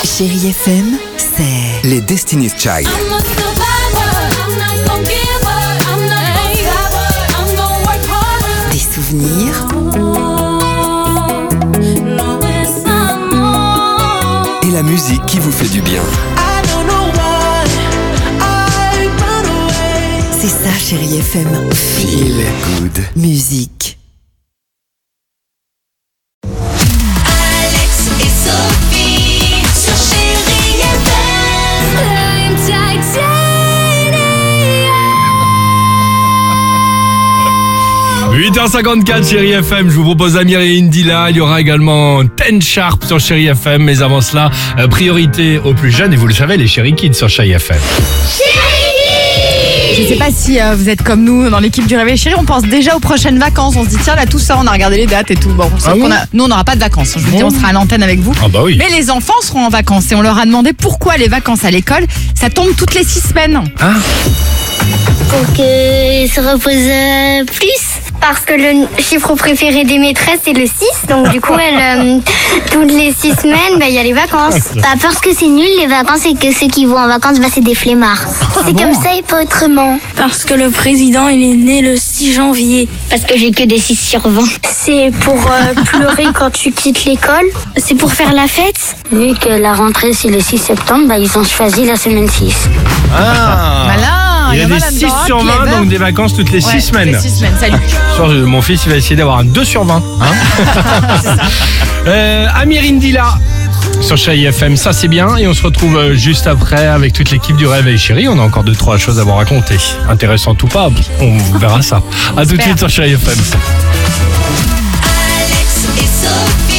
Chérie FM, c'est les Destiny's Child. des souvenirs Et la musique qui vous fait du bien. C'est ça, Chérie FM. Feel good. Musique. Alex et Sophie sur Chérie FM. 8h54 Chérie FM, je vous propose Amir et Indila. Il y aura également Ten Sharp sur Chérie FM. Mais avant cela, priorité aux plus jeunes. Et vous le savez, les Chérie Kids sur Chérie FM. Je sais pas si vous êtes comme nous dans l'équipe du Réveil Chéri, on pense déjà aux prochaines vacances. On se dit tiens là tout ça, on a regardé les dates et tout. Bon, sauf qu'on nous on n'aura pas de vacances. Je vous dis, on sera à l'antenne avec vous. Ah bah oui. Mais les enfants seront en vacances et on leur a demandé pourquoi les vacances à l'école, ça tombe toutes les 6 semaines. Ah, Pour qu'ils se reposent plus. Parce que le chiffre préféré des maîtresses, c'est le 6. Donc du coup, toutes les 6 semaines, il y a les vacances. Parce que c'est nul, les vacances, et que ceux qui vont en vacances, c'est des flemmards. C'est comme ça et pas autrement. Parce que le président, il est né le 6 janvier. Parce que j'ai que des 6 sur 20. C'est pour pleurer quand tu quittes l'école. C'est pour faire la fête. Vu que la rentrée, c'est le 6 septembre, ils ont choisi la semaine 6. Malin. il y a en des là-dedans 6 sur 20, clever. donc des vacances toutes les 6 Ouais, semaines. toutes les 6 semaines, salut. Genre, mon fils, il va essayer d'avoir un 2 sur 20. Amir Indila sur Chérie FM, ça c'est bien. Et on se retrouve juste après avec toute l'équipe du Réveil Chérie. On a encore 2-3 choses à vous raconter. Intéressantes ou pas, on verra ça. À tout de suite sur Chérie FM. Alex et Sophie.